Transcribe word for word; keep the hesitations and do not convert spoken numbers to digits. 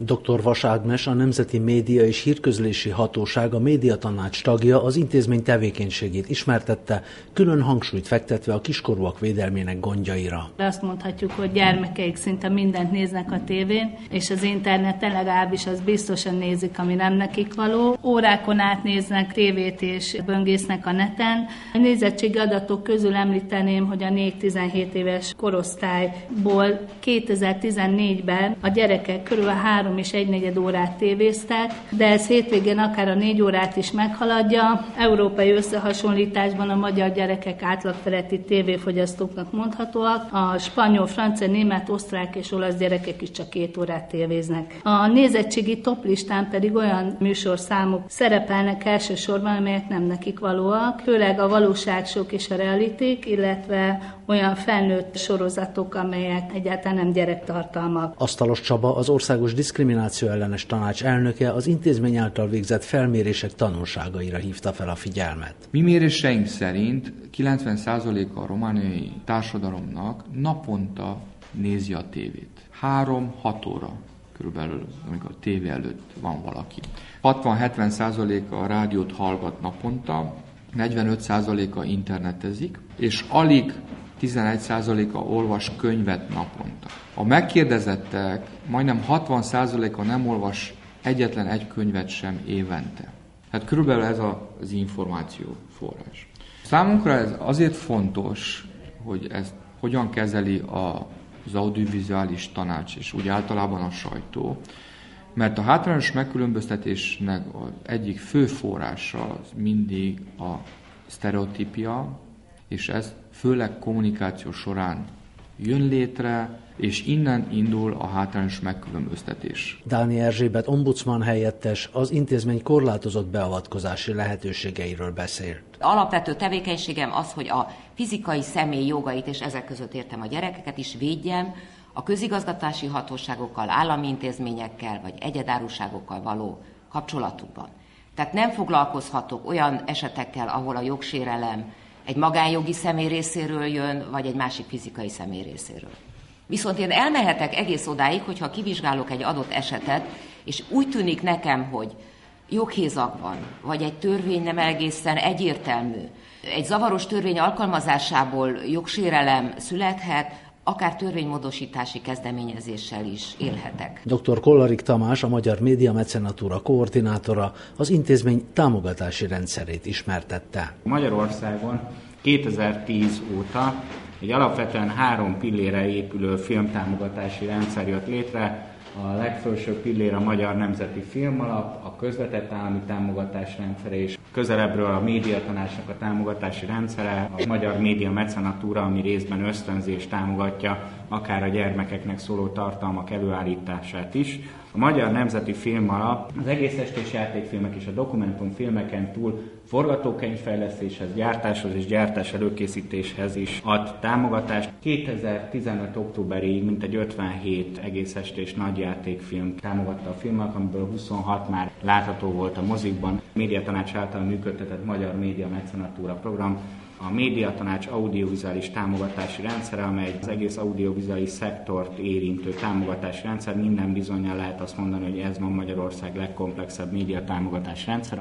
doktor Vas Ágnes, a Nemzeti Média és Hírközlési Hatóság, a médiatanács tagja, az intézmény tevékenységét ismertette, külön hangsúlyt fektetve a kiskorúak védelmének gondjaira. Azt mondhatjuk, hogy gyermekeik szinte mindent néznek a tévén, és az interneten legalábbis az biztosan nézik, ami nem nekik való. Órákon át néznek tévét és böngésznek a neten. A nézettségi adatok közül említeném, hogy a négy-tizenhét éves korosztályból kétezer-tizennégyben a gyerekek körül a három és egynegyed órát tévéztek, de ez hétvégén akár a négy órát is meghaladja. Európai összehasonlításban a magyar gyerekek átlagfeletti tévéfogyasztóknak mondhatóak, a spanyol, francia, német, osztrák és olasz gyerekek is csak két órát tévéznek. A nézettségi toplistán pedig olyan műsorszámok szerepelnek elsősorban, amelyek nem nekik valóak, főleg a valóságsók és a realitik, illetve olyan felnőtt sorozatok, amelyek egyáltalán nem gyerektartalmak. Asztalos Csaba, az Országos Diszkrimináció Ellenes Tanács elnöke, az intézmény által végzett felmérések tanulságaira hívta fel a figyelmet. Mi méréseink szerint kilencven százaléka a romániai társadalomnak naponta nézi a tévét. három-hat óra körülbelül, amikor a tévé előtt van valaki. hatvan-hetven százaléka a rádiót hallgat naponta, negyvenöt százaléka internetezik, és alig tizenegy százaléka olvas könyvet naponta. A megkérdezettek majdnem hatvan százaléka nem olvas egyetlen egy könyvet sem évente. Hát körülbelül ez az információ forrás. Számunkra ez azért fontos, hogy ezt hogyan kezeli az audiovizuális tanács, és úgy általában a sajtó, mert a hátrányos megkülönböztetésnek az egyik fő forrása az mindig a sztereotípia, és ez főleg kommunikáció során jön létre, és innen indul a hátrányos megkülönböztetés. Dáni Erzsébet ombudsman helyettes az intézmény korlátozott beavatkozási lehetőségeiről beszélt. Alapvető tevékenységem az, hogy a fizikai személy jogait, és ezek között értem a gyerekeket is, védjem a közigazgatási hatóságokkal, állami intézményekkel vagy egyedáruságokkal való kapcsolatukban. Tehát nem foglalkozhatok olyan esetekkel, ahol a jogsérelem egy magánjogi személy részéről jön, vagy egy másik fizikai személy részéről. Viszont én elmehetek egész odáig, hogyha kivizsgálok egy adott esetet, és úgy tűnik nekem, hogy joghézag van, vagy egy törvény nem egészen egyértelmű, egy zavaros törvény alkalmazásából jogsérelem születhet, akár törvénymódosítási kezdeményezéssel is élhetek. doktor Kollarik Tamás, a Magyar Média Mecenatúra koordinátora, az intézmény támogatási rendszerét ismertette. Magyarországon kétezer-tíz óta egy alapvetően három pillére épülő filmtámogatási rendszer jött létre. A legfelső pillér a Magyar Nemzeti Filmalap, a közvetett állami támogatás rendszere és közelebbről a médiatanácsnak a támogatási rendszere, a Magyar Média Mecenatúra, ami részben ösztönzést támogatja, akár a gyermekeknek szóló tartalmak előállítását is. A Magyar Nemzeti Filmalap az egész estés játékfilmek és a dokumentumfilmeken túl forgatókönyvfejlesztéshez, gyártáshoz és gyártás előkészítéshez is ad támogatást. kétezer-tizenöt októberig mintegy ötvenhét egész estés nagyjátékfilm támogatta a filmet, amiből huszonhat már látható volt a mozikban. A Médiatanács által működtetett Magyar Média Mecenatúra program a Médiatanács audiovizuális támogatási rendszere, amely az egész audiovizuális szektort érintő támogatási rendszer. Minden bizonnyal lehet azt mondani, hogy ez van Magyarország legkomplexebb média támogatási rendszere.